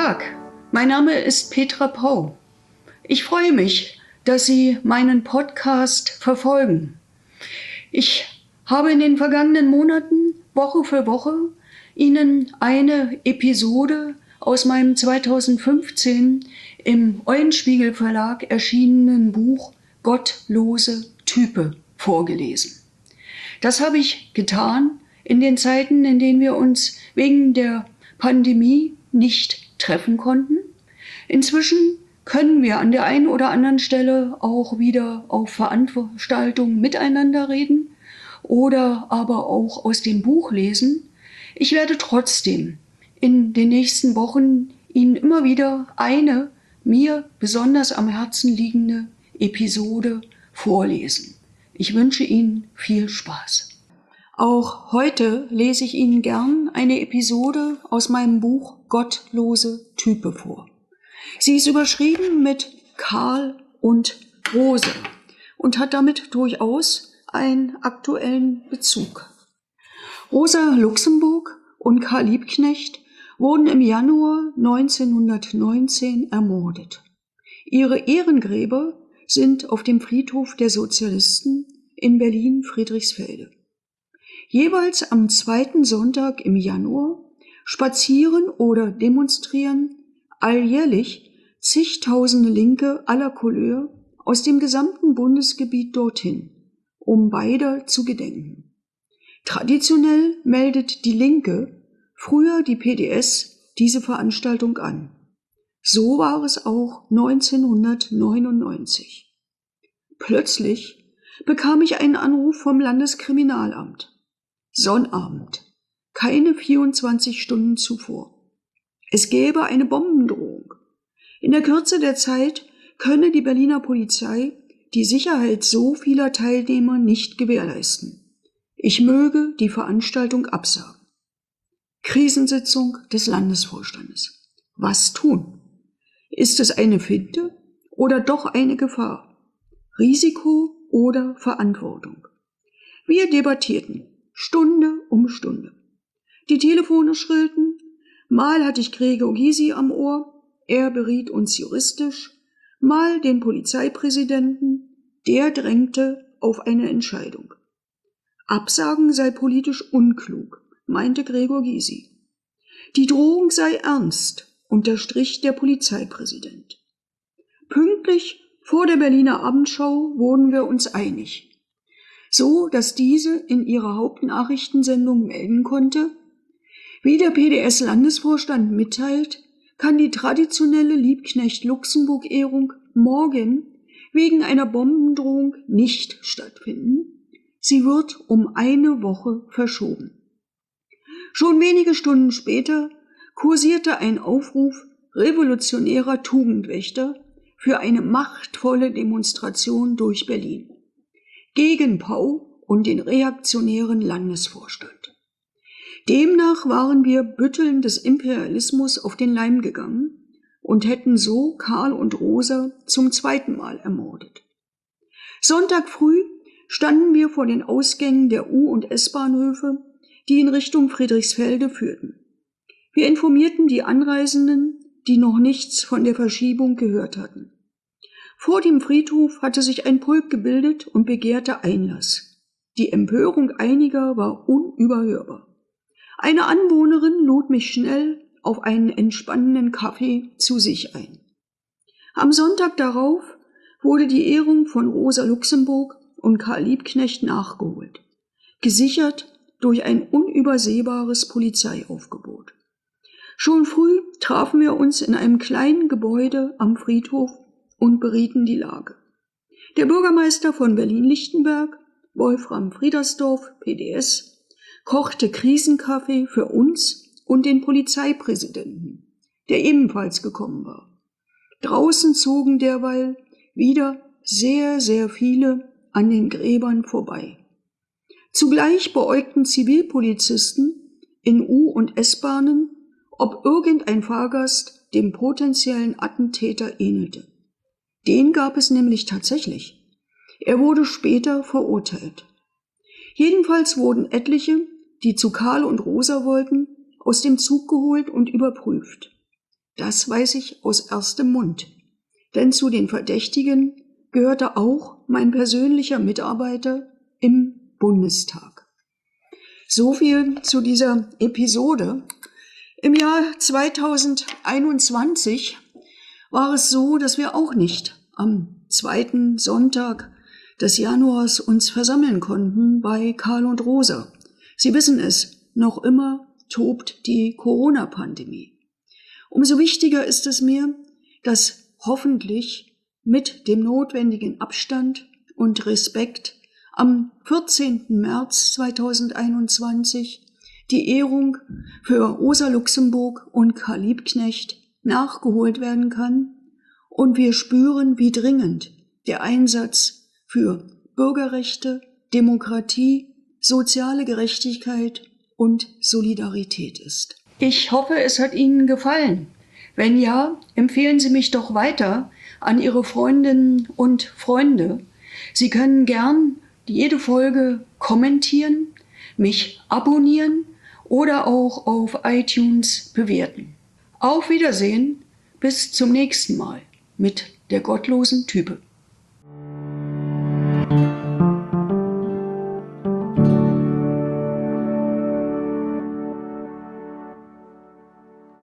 Tag, mein Name ist Petra Pau. Ich freue mich, dass Sie meinen Podcast verfolgen. Ich habe in den vergangenen Monaten, Woche für Woche, Ihnen eine Episode aus meinem 2015 im Eulenspiegel Verlag erschienenen Buch Gottlose Type vorgelesen. Das habe ich getan in den Zeiten, in denen wir uns wegen der Pandemie nicht treffen konnten. Inzwischen können wir an der einen oder anderen Stelle auch wieder auf Veranstaltungen miteinander reden oder aber auch aus dem Buch lesen. Ich werde trotzdem in den nächsten Wochen Ihnen immer wieder eine mir besonders am Herzen liegende Episode vorlesen. Ich wünsche Ihnen viel Spaß. Auch heute lese ich Ihnen gern eine Episode aus meinem Buch Gottlose Type vor. Sie ist überschrieben mit Karl und Rose und hat damit durchaus einen aktuellen Bezug. Rosa Luxemburg und Karl Liebknecht wurden im Januar 1919 ermordet. Ihre Ehrengräber sind auf dem Friedhof der Sozialisten in Berlin-Friedrichsfelde. Jeweils am zweiten Sonntag im Januar spazieren oder demonstrieren alljährlich zigtausende Linke aller Couleur aus dem gesamten Bundesgebiet dorthin, um beider zu gedenken. Traditionell meldet die Linke, früher die PDS, diese Veranstaltung an. So war es auch 1999. Plötzlich bekam ich einen Anruf vom Landeskriminalamt. Sonnabend, keine 24 Stunden zuvor. Es gäbe eine Bombendrohung. In der Kürze der Zeit könne die Berliner Polizei die Sicherheit so vieler Teilnehmer nicht gewährleisten. Ich möge die Veranstaltung absagen. Krisensitzung des Landesvorstandes. Was tun? Ist es eine Finte oder doch eine Gefahr? Risiko oder Verantwortung? Wir debattierten. Stunde um Stunde. Die Telefone schrillten, mal hatte ich Gregor Gysi am Ohr, er beriet uns juristisch, mal den Polizeipräsidenten, der drängte auf eine Entscheidung. Absagen sei politisch unklug, meinte Gregor Gysi. Die Drohung sei ernst, unterstrich der Polizeipräsident. Pünktlich vor der Berliner Abendschau wurden wir uns einig, so dass diese in ihrer Hauptnachrichtensendung melden konnte: Wie der PDS-Landesvorstand mitteilt, kann die traditionelle Liebknecht-Luxemburg-Ehrung morgen wegen einer Bombendrohung nicht stattfinden. Sie wird um eine Woche verschoben. Schon wenige Stunden später kursierte ein Aufruf revolutionärer Tugendwächter für eine machtvolle Demonstration durch Berlin gegen Pau und den reaktionären Landesvorstand. Demnach waren wir Bütteln des Imperialismus auf den Leim gegangen und hätten so Karl und Rosa zum zweiten Mal ermordet. Sonntag früh standen wir vor den Ausgängen der U- und S-Bahnhöfe, die in Richtung Friedrichsfelde führten. Wir informierten die Anreisenden, die noch nichts von der Verschiebung gehört hatten. Vor dem Friedhof hatte sich ein Pulk gebildet und begehrte Einlass. Die Empörung einiger war unüberhörbar. Eine Anwohnerin lud mich schnell auf einen entspannenden Kaffee zu sich ein. Am Sonntag darauf wurde die Ehrung von Rosa Luxemburg und Karl Liebknecht nachgeholt, gesichert durch ein unübersehbares Polizeiaufgebot. Schon früh trafen wir uns in einem kleinen Gebäude am Friedhof und berieten die Lage. Der Bürgermeister von Berlin-Lichtenberg, Wolfram Friedersdorf, PDS, kochte Krisenkaffee für uns und den Polizeipräsidenten, der ebenfalls gekommen war. Draußen zogen derweil wieder sehr, sehr viele an den Gräbern vorbei. Zugleich beäugten Zivilpolizisten in U- und S-Bahnen, ob irgendein Fahrgast dem potenziellen Attentäter ähnelte. Den gab es nämlich tatsächlich. Er wurde später verurteilt. Jedenfalls wurden etliche, die zu Karl und Rosa wollten, aus dem Zug geholt und überprüft. Das weiß ich aus erstem Mund. Denn zu den Verdächtigen gehörte auch mein persönlicher Mitarbeiter im Bundestag. So viel zu dieser Episode. Im Jahr 2021 war es so, dass wir auch nicht am zweiten Sonntag des Januars uns versammeln konnten bei Karl und Rosa. Sie wissen es, noch immer tobt die Corona-Pandemie. Umso wichtiger ist es mir, dass hoffentlich mit dem notwendigen Abstand und Respekt am 14. März 2021 die Ehrung für Rosa Luxemburg und Karl Liebknecht nachgeholt werden kann und wir spüren, wie dringend der Einsatz für Bürgerrechte, Demokratie, soziale Gerechtigkeit und Solidarität ist. Ich hoffe, es hat Ihnen gefallen. Wenn ja, empfehlen Sie mich doch weiter an Ihre Freundinnen und Freunde. Sie können gern jede Folge kommentieren, mich abonnieren oder auch auf iTunes bewerten. Auf Wiedersehen, bis zum nächsten Mal mit der gottlosen Type.